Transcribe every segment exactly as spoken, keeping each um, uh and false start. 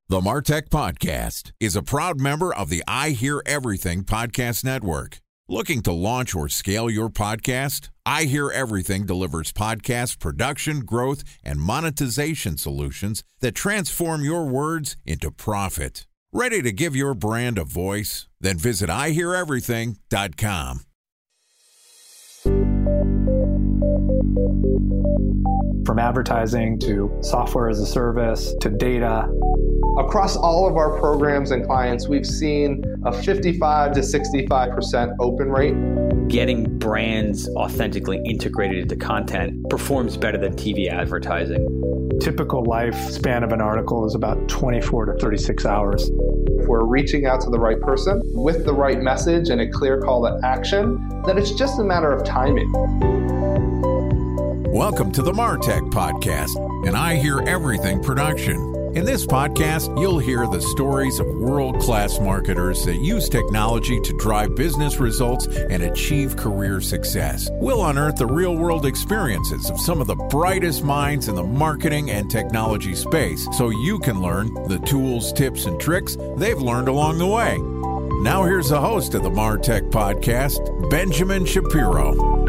The MarTech Podcast is a proud member of the I Hear Everything Podcast Network. Looking to launch or scale your podcast? I Hear Everything delivers podcast production, growth, and monetization solutions that transform your words into profit. Ready to give your brand a voice? Then visit I hear everything dot com. From advertising to software as a service to data. Across all of our programs and clients, we've seen a fifty-five to sixty-five percent open rate. Getting brands authentically integrated into content performs better than T V advertising. Typical lifespan of an article is about twenty-four to thirty-six hours. If we're reaching out to the right person with the right message and a clear call to action, then it's just a matter of timing. Welcome to the MarTech Podcast, an I Hear Everything production. In this podcast, you'll hear the stories of world-class marketers that use technology to drive business results and achieve career success. We'll unearth the real-world experiences of some of the brightest minds in the marketing and technology space so you can learn the tools, tips, and tricks they've learned along the way. Now here's the host of the MarTech Podcast, Benjamin Shapiro.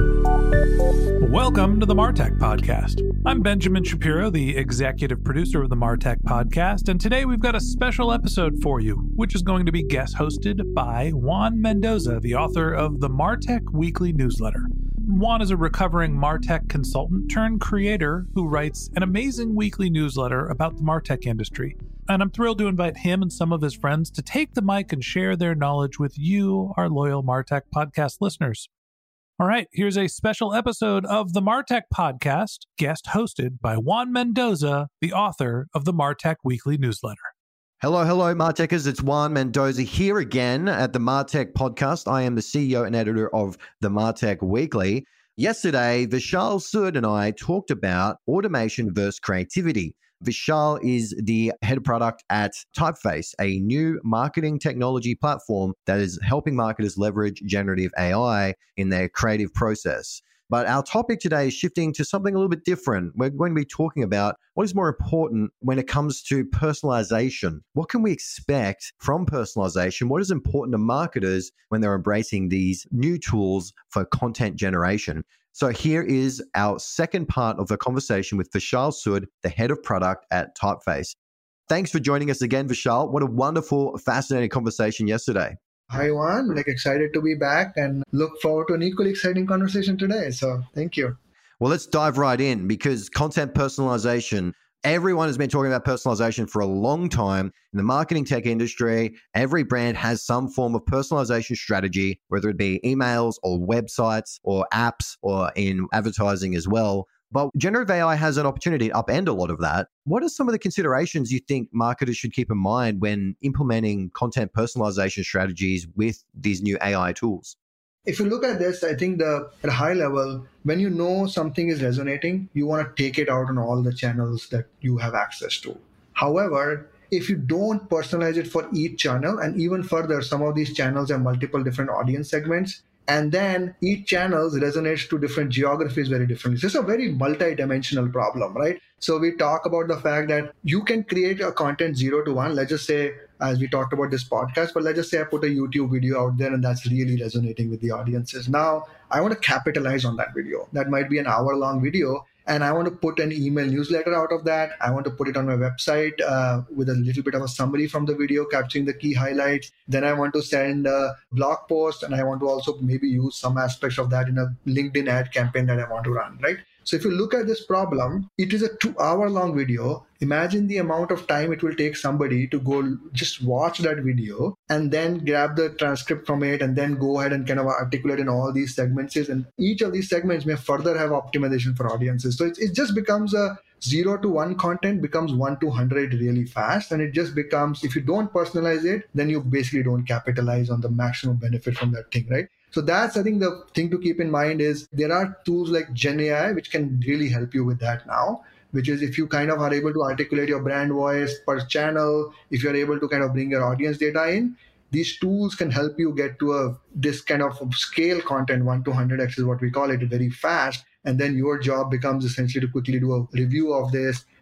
Welcome to the MarTech Podcast. I'm Benjamin Shapiro, the executive producer of the MarTech Podcast, and today we've got a special episode for you, which is going to be guest hosted by Juan Mendoza, the author of the MarTech Weekly Newsletter. Juan is a recovering MarTech consultant turned creator who writes an amazing weekly newsletter about the MarTech industry. And I'm thrilled to invite him and some of his friends to take the mic and share their knowledge with you, our loyal MarTech Podcast listeners. All right, here's a special episode of the MarTech Podcast, guest hosted by Juan Mendoza, the author of the MarTech Weekly Newsletter. Hello, hello, MarTechers. It's Juan Mendoza here again at the MarTech Podcast. I am the C E O and editor of the MarTech Weekly. Yesterday, Vishal Sood and I talked about automation versus creativity. Vishal is the head of product at Typeface, a new marketing technology platform that is helping marketers leverage generative A I in their creative process. But our topic today is shifting to something a little bit different. We're going to be talking about what is more important when it comes to personalization. What can we expect from personalization? What is important to marketers when they're embracing these new tools for content generation? So here is our second part of the conversation with Vishal Sood, the head of product at Typeface. Thanks for joining us again, Vishal. What a wonderful, fascinating conversation yesterday. Hi, Juan. Like excited to be back and look forward to an equally exciting conversation today. So thank you. Well, let's dive right in because content personalization, everyone has been talking about personalization for a long time. In the marketing tech industry, every brand has some form of personalization strategy, whether it be emails or websites or apps or in advertising as well. But generative A I has an opportunity to upend a lot of that. What are some of the considerations you think marketers should keep in mind when implementing content personalization strategies with these new A I tools? If you look at this, I think the at a high level, when you know something is resonating, you want to take it out on all the channels that you have access to. However, if you don't personalize it for each channel, and even further, some of these channels have multiple different audience segments, and then each channel resonates to different geographies very differently. So it's a very multi-dimensional problem, right? So we talk about the fact that you can create a content zero to one. Let's just say, as we talked about this podcast, but let's just say I put a YouTube video out there and that's really resonating with the audiences. Now, I want to capitalize on that video. That might be an hour-long video. And I want to put an email newsletter out of that. I want to put it on my website uh, with a little bit of a summary from the video, capturing the key highlights. Then I want to send a blog post, and I want to also maybe use some aspects of that in a LinkedIn ad campaign that I want to run, right? So if you look at this problem, it is a two hour long video. Imagine the amount of time it will take somebody to go just watch that video and then grab the transcript from it and then go ahead and kind of articulate in all these segments. And each of these segments may further have optimization for audiences. So it, it just becomes a zero to one content becomes one to one hundred really fast. And it just becomes, if you don't personalize it, then you basically don't capitalize on the maximum benefit from that thing, right? So that's, I think, the thing to keep in mind is there are tools like Gen A I, which can really help you with that now, which is if you kind of are able to articulate your brand voice per channel, if you're able to kind of bring your audience data in, these tools can help you get to a this kind of scale content, one to one hundred x is what we call it, very fast. And then your job becomes essentially to quickly do a review of this,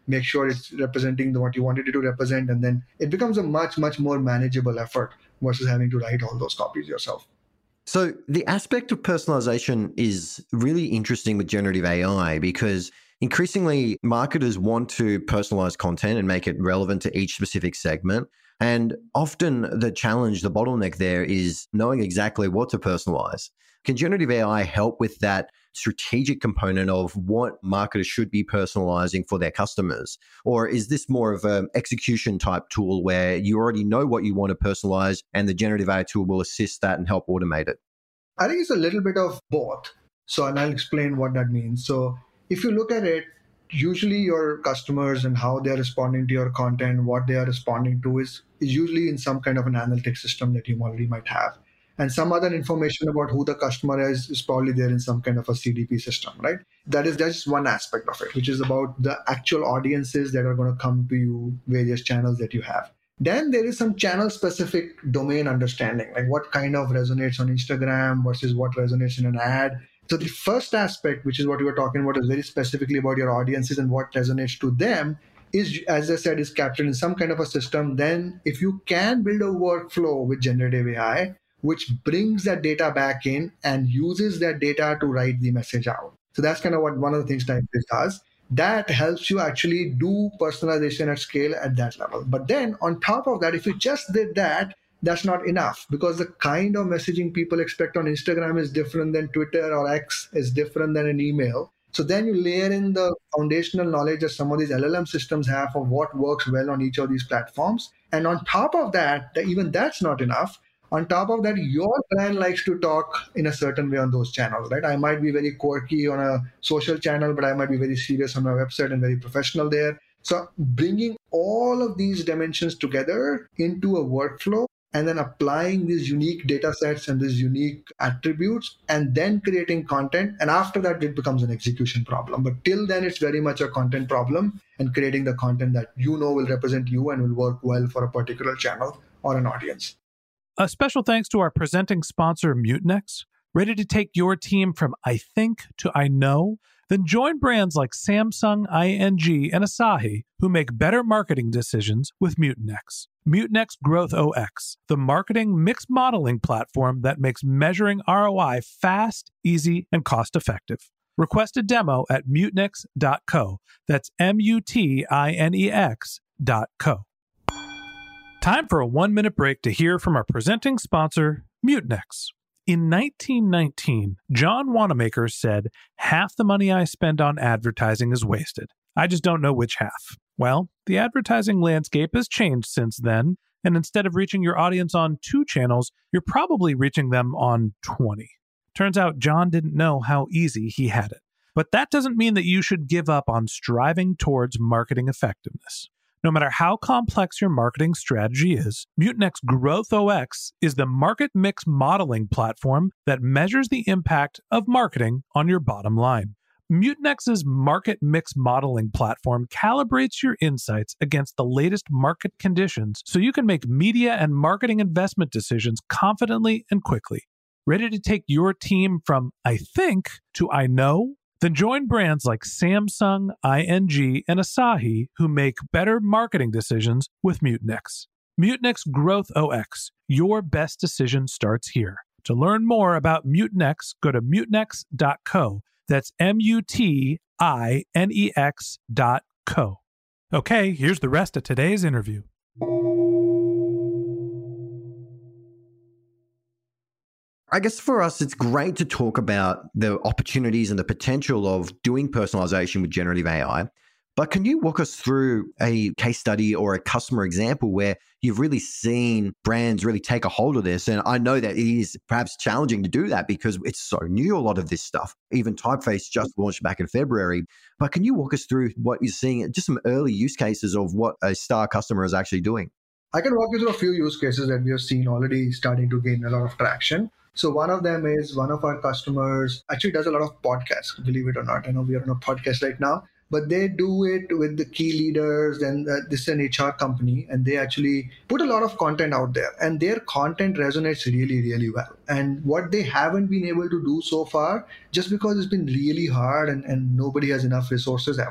make sure it's representing the, what you wanted it to represent. And then it becomes a much, much more manageable effort versus having to write all those copies yourself. So the aspect of personalization is really interesting with generative A I because increasingly marketers want to personalize content and make it relevant to each specific segment. And often the challenge, the bottleneck there is knowing exactly what to personalize. Can generative A I help with that strategic component of what marketers should be personalizing for their customers? Or is this more of an execution type tool where you already know what you want to personalize and the generative A I tool will assist that and help automate it? I think it's a little bit of both. So, and I'll explain what that means. So if you look at it, usually your customers and how they're responding to your content, what they are responding to is, is usually in some kind of an analytics system that you already might have. And some other information about who the customer is is probably there in some kind of a C D P system, right? That is just one aspect of it, which is about the actual audiences that are going to come to you, various channels that you have. Then there is some channel-specific domain understanding, like what kind of resonates on Instagram versus what resonates in an ad. So the first aspect, which is what we were talking about, is very specifically about your audiences and what resonates to them, is, as I said, is captured in some kind of a system. Then if you can build a workflow with generative A I, which brings that data back in and uses that data to write the message out. So that's kind of what one of the things Typeface does. That helps you actually do personalization at scale at that level. But then on top of that, if you just did that, that's not enough because the kind of messaging people expect on Instagram is different than Twitter or X is different than an email. So then you layer in the foundational knowledge that some of these L L M systems have of what works well on each of these platforms. And on top of that, even that's not enough. On top of that, your brand likes to talk in a certain way on those channels, right? I might be very quirky on a social channel, but I might be very serious on my website and very professional there. So bringing all of these dimensions together into a workflow and then applying these unique data sets and these unique attributes and then creating content. And after that, it becomes an execution problem. But till then, it's very much a content problem and creating the content that you know will represent you and will work well for a particular channel or an audience. A special thanks to our presenting sponsor, Mutinex. Ready to take your team from I think to I know? Then join brands like Samsung, I N G, and Asahi who make better marketing decisions with Mutinex. Mutinex Growth O X, the marketing mix modeling platform that makes measuring R O I fast, easy, and cost-effective. Request a demo at mutinex dot co. That's M U T I N E X dot co. Time for a one-minute break to hear from our presenting sponsor, Mutinex. In nineteen nineteen, John Wanamaker said, "Half the money I spend on advertising is wasted. I just don't know which half." Well, the advertising landscape has changed since then, and instead of reaching your audience on two channels, you're probably reaching them on twenty. Turns out John didn't know how easy he had it. But that doesn't mean that you should give up on striving towards marketing effectiveness. No matter how complex your marketing strategy is, Mutinex Growth O X is the market mix modeling platform that measures the impact of marketing on your bottom line. Mutinex's market mix modeling platform calibrates your insights against the latest market conditions so you can make media and marketing investment decisions confidently and quickly. Ready to take your team from I think to I know? Then join brands like Samsung, I N G, and Asahi who make better marketing decisions with Mutinex. Mutinex Growth O X. Your best decision starts here. To learn more about Mutinex, go to mutinex dot co. That's M U T I N E X dot co. Okay, here's the rest of today's interview. I guess for us, it's great to talk about the opportunities and the potential of doing personalization with generative A I. But can you walk us through a case study or a customer example where you've really seen brands really take a hold of this? And I know that it is perhaps challenging to do that because it's so new, a lot of this stuff. Even Typeface just launched back in February. But can you walk us through what you're seeing, just some early use cases of what a star customer is actually doing? I can walk you through a few use cases that we have seen already starting to gain a lot of traction. So one of them is one of our customers actually does a lot of podcasts, believe it or not. I know we are on a podcast right now, but they do it with the key leaders, and uh, this is an H R company, and they actually put a lot of content out there, and their content resonates really, really well. And what they haven't been able to do so far, just because it's been really hard and, and nobody has enough resources ever,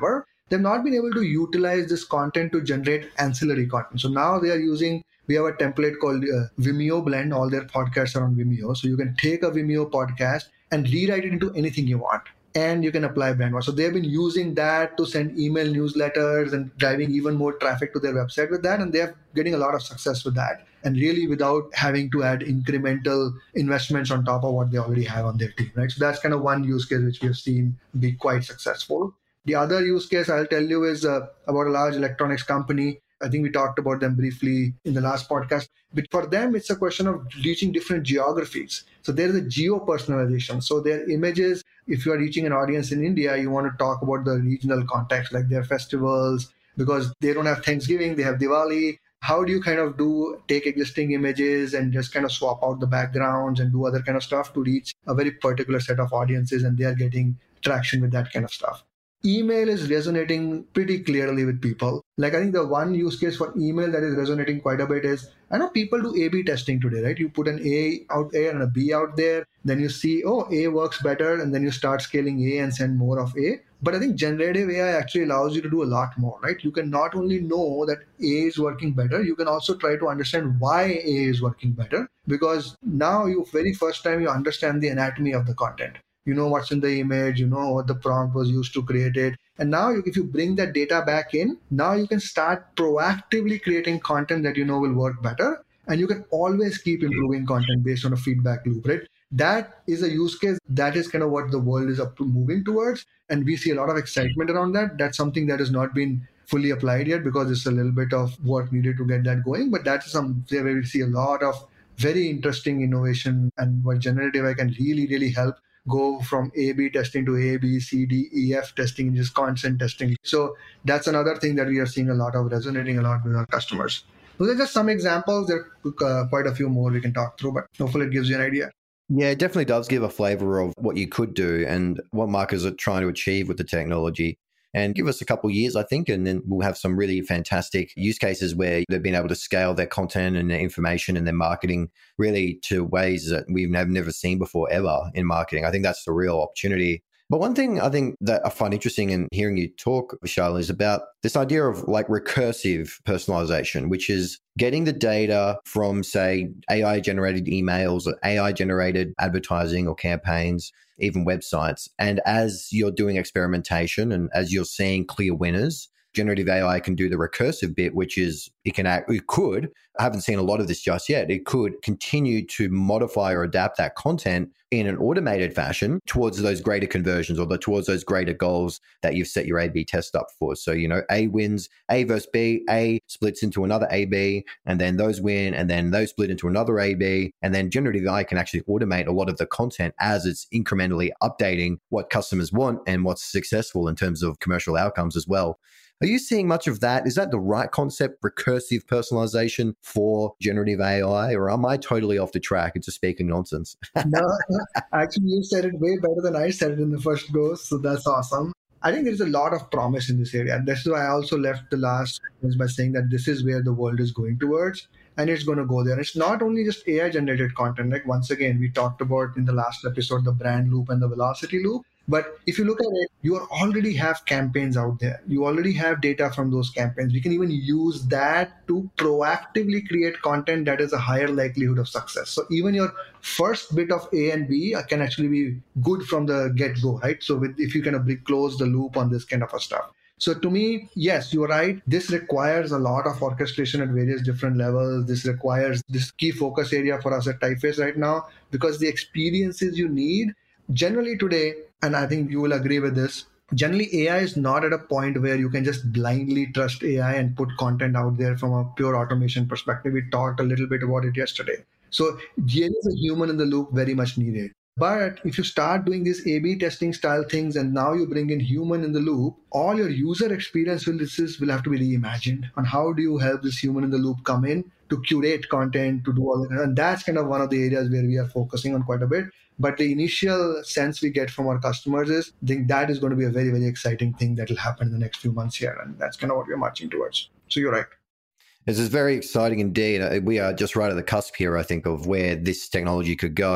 they've not been able to utilize this content to generate ancillary content. So now they are using, we have a template called uh, Vimeo Blend. All their podcasts are on Vimeo. So you can take a Vimeo podcast and rewrite it into anything you want. And you can apply Brandwatch. So they've been using that to send email newsletters and driving even more traffic to their website with that. And they're getting a lot of success with that. And really without having to add incremental investments on top of what they already have on their team, right? So that's kind of one use case which we have seen be quite successful. The other use case I'll tell you is uh, about a large electronics company. I think we talked about them briefly in the last podcast. But for them, it's a question of reaching different geographies. So there is a geo-personalization. So their images, if you are reaching an audience in India, you want to talk about the regional context, like their festivals, because they don't have Thanksgiving, they have Diwali. How do you kind of do take existing images and just kind of swap out the backgrounds and do other kind of stuff to reach a very particular set of audiences, and they are getting traction with that kind of stuff. Email is resonating pretty clearly with people. Like I think the one use case for email that is resonating quite a bit is, I know people do A B testing today, right? You put an A out there and a B out there, then you see, oh, A works better, and then you start scaling A and send more of A. But I think generative A I actually allows you to do a lot more, right? You can not only know that A is working better, you can also try to understand why A is working better, because now you very first time you understand the anatomy of the content. You know what's in the image, you know what the prompt was used to create it. And now if you bring that data back in, now you can start proactively creating content that you know will work better. And you can always keep improving content based on a feedback loop, right? That is a use case. That is kind of what the world is up to moving towards. And we see a lot of excitement around that. That's something that has not been fully applied yet because it's a little bit of work needed to get that going. But that's some where we see a lot of very interesting innovation, and what generative A I can really, really help go from A B testing to A, B, C, D, E, F testing, just constant testing. So that's another thing that we are seeing a lot of, resonating a lot with our customers. Those are just some examples. There are uh, quite a few more we can talk through, but hopefully it gives you an idea. Yeah, it definitely does give a flavor of what you could do and what marketers are trying to achieve with the technology. And give us a couple of years, I think, and then we'll have some really fantastic use cases where they've been able to scale their content and their information and their marketing really to ways that we've never seen before ever in marketing. I think that's the real opportunity. But one thing I think that I find interesting in hearing you talk, Vishal, is about this idea of like recursive personalization, which is getting the data from, say, A I-generated emails or A I-generated advertising or campaigns, even websites. And as you're doing experimentation and as you're seeing clear winners, generative A I can do the recursive bit, which is it can act, it could, I haven't seen a lot of this just yet, it could continue to modify or adapt that content in an automated fashion towards those greater conversions or the, towards those greater goals that you've set your A B test up for. So, you know, A wins A versus B, A splits into another A B, and then those win, and then those split into another A B. And then generative A I can actually automate a lot of the content as it's incrementally updating what customers want and what's successful in terms of commercial outcomes as well. Are you seeing much of that? Is that the right concept, recursive personalization for generative A I, or am I totally off the track and just speaking nonsense? No, actually, you said it way better than I said it in the first go, so that's awesome. I think there is a lot of promise in this area. And that's why I also left the last sentence by saying that this is where the world is going towards, and it's going to go there. It's not only just A I-generated content. Like once again, we talked about in the last episode, the brand loop and the velocity loop. But if you look at it, you already have campaigns out there. You already have data from those campaigns. We can even use that to proactively create content that is a higher likelihood of success. So even your first bit of A and B can actually be good from the get-go, right? So with, if you kind of close the loop on this kind of a stuff. So to me, yes, you're right. This requires a lot of orchestration at various different levels. This requires this key focus area for us at Typeface right now, because the experiences you need generally today, and I think you will agree with this, generally A I is not at a point where you can just blindly trust A I and put content out there from a pure automation perspective. We talked a little bit about it yesterday. So there is a human in the loop very much needed. But if you start doing these A B testing style things and now you bring in human in the loop, all your user experience will, this is, will have to be reimagined. And how do you help this human in the loop come in to curate content, to do all that? And that's kind of one of the areas where we are focusing on quite a bit. But the initial sense we get from our customers is, I think that is going to be a very, very exciting thing that will happen in the next few months here. And that's kind of what we're marching towards. So you're right. This is very exciting indeed. We are just right at the cusp here, I think, of where this technology could go.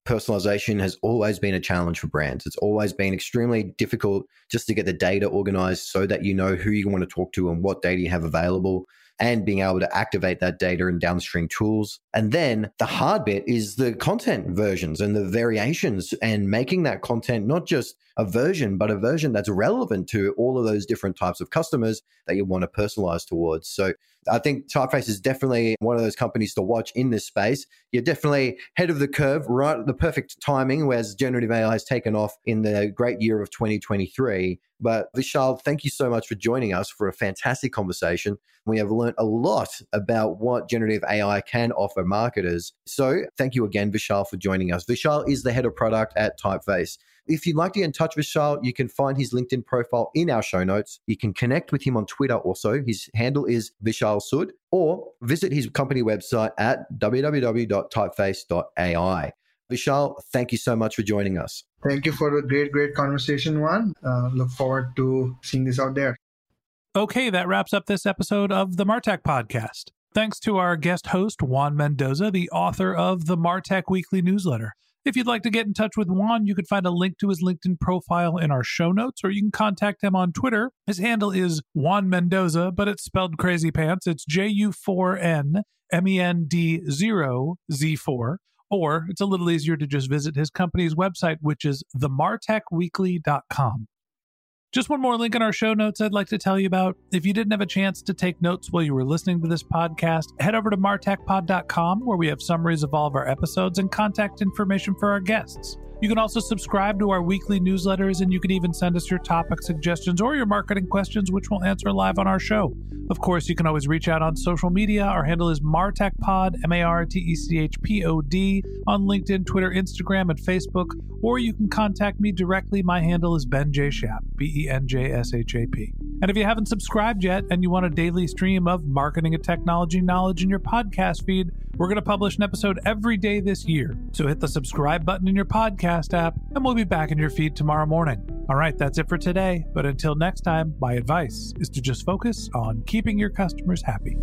personalization has always been a challenge for brands. It's always been extremely difficult just to get the data organized so that you know who you want to talk to and what data you have available, and being able to activate that data in downstream tools. And then the hard bit is the content versions and the variations, and making that content not just a version, but a version that's relevant to all of those different types of customers that you want to personalize towards. So I think Typeface is definitely one of those companies to watch in this space. You're definitely ahead of the curve, right at the perfect timing, whereas generative A I has taken off in the great year of twenty twenty-three. But Vishal, thank you so much for joining us for a fantastic conversation. We have learned a lot about what generative A I can offer marketers. So thank you again, Vishal, for joining us. Vishal is the head of product at Typeface. If you'd like to get in touch with Vishal, you can find his LinkedIn profile in our show notes. You can connect with him on Twitter also. His handle is Vishal Sood, or visit his company website at w w w dot typeface dot a i. Vishal, thank you so much for joining us. Thank you for the great, great conversation, Juan. Uh, look forward to seeing this out there. Okay, that wraps up this episode of the Martech Podcast. Thanks to our guest host, Juan Mendoza, the author of the Martech Weekly Newsletter. If you'd like to get in touch with Juan, you can find a link to his LinkedIn profile in our show notes, or you can contact him on Twitter. His handle is Juan Mendoza, but it's spelled crazy pants. It's J U four N M E N D zero Z four. Or it's a little easier to just visit his company's website, which is the martech weekly dot com. Just one more link in our show notes I'd like to tell you about. If you didn't have a chance to take notes while you were listening to this podcast, head over to martech pod dot com, where we have summaries of all of our episodes and contact information for our guests. You can also subscribe to our weekly newsletters, and you can even send us your topic suggestions or your marketing questions, which we'll answer live on our show. Of course, you can always reach out on social media. Our handle is MarTechPod, M A R T E C H P O D, on LinkedIn, Twitter, Instagram, and Facebook. Or you can contact me directly. My handle is Ben J. Shap, B E N J S H A P. And if you haven't subscribed yet and you want a daily stream of marketing and technology knowledge in your podcast feed, we're going to publish an episode every day this year. So hit the subscribe button in your podcast app, and we'll be back in your feed tomorrow morning. All right, that's it for today. But until next time, my advice is to just focus on keeping your customers happy.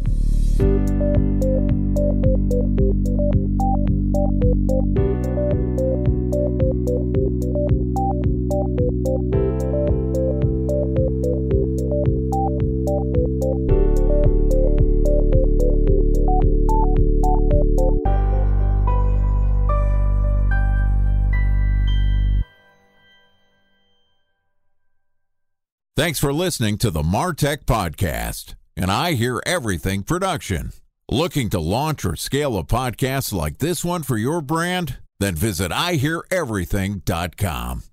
Thanks for listening to the Martech Podcast, and I Hear Everything production. Looking to launch or scale a podcast like this one for your brand? Then visit I hear everything dot com.